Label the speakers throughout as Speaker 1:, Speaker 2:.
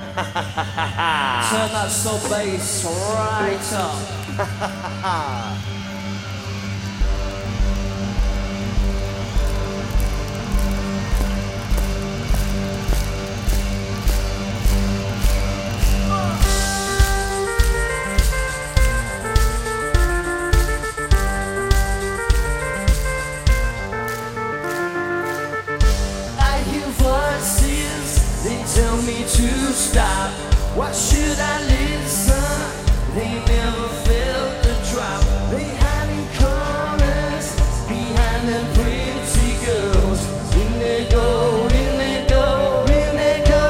Speaker 1: Turn that sub bass right up.
Speaker 2: They tell me to stop. Why should I listen? They never felt the drop. They hide in corners behind them pretty girls. In they go, in they go, in they go.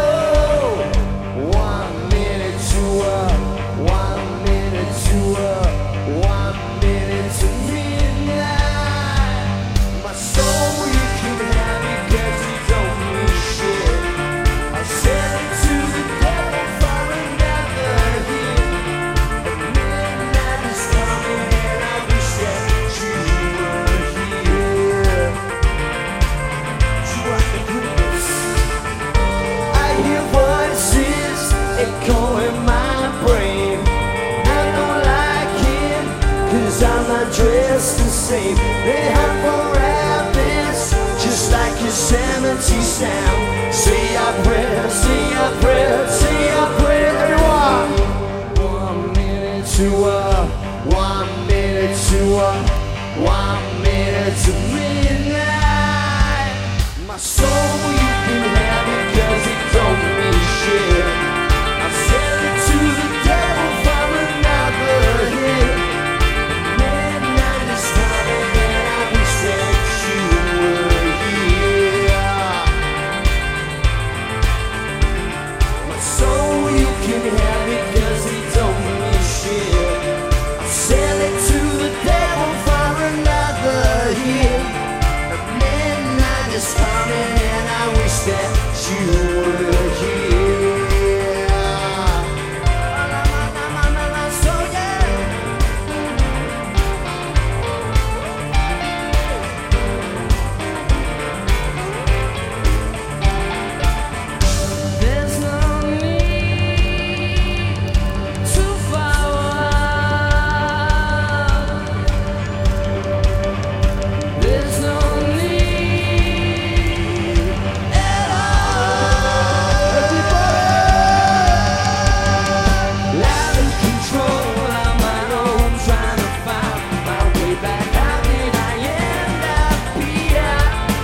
Speaker 2: 1 minute to up, 1 minute to up, 1 minute to midnight. My soul you can have it 'cause it don't mean shit. I sell it to the devil for another hit. The midnight is coming and I wish that you were here. You are the greatest. I hear voices echoing my brain. I don't like it 'cause I'm not dressed the same. They hunt for rabbits just like Yosemite sound. Say your prayer, say your prayer, say your prayer, everyone. 1 minute to 1 minute to 1 minute to midnight. My soul, you can have it 'cause it don't mean shit. I sell it to the devil for another hit. Midnight is coming and I wish that you were here. So you can have it 'cause it don't mean shit. I sell it to the devil for another hit. Midnight is coming and I wish that you were here. So yeah. There's no too far out. There's no need at all. Everybody, out of control, on my own, trying to find my way back. How did I end up here?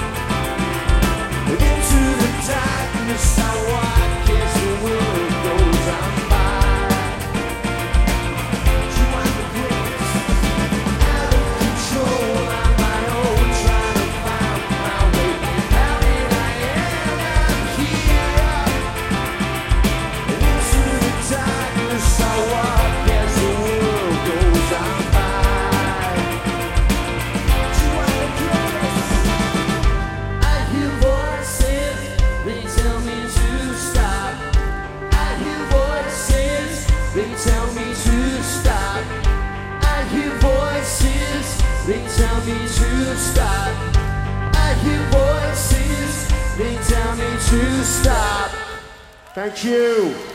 Speaker 2: Into the darkness I walk as the world goes on by. You are the greatest. Out of control, on my own, trying to find my way back. How did I end up here? Into the darkness I walk as the world goes on by. You are the greatest. I hear voices, they tell me to stop. I hear voices, they tell me to stop. I hear voices, they tell me to stop. I hear voices, they tell me to stop. Thank you.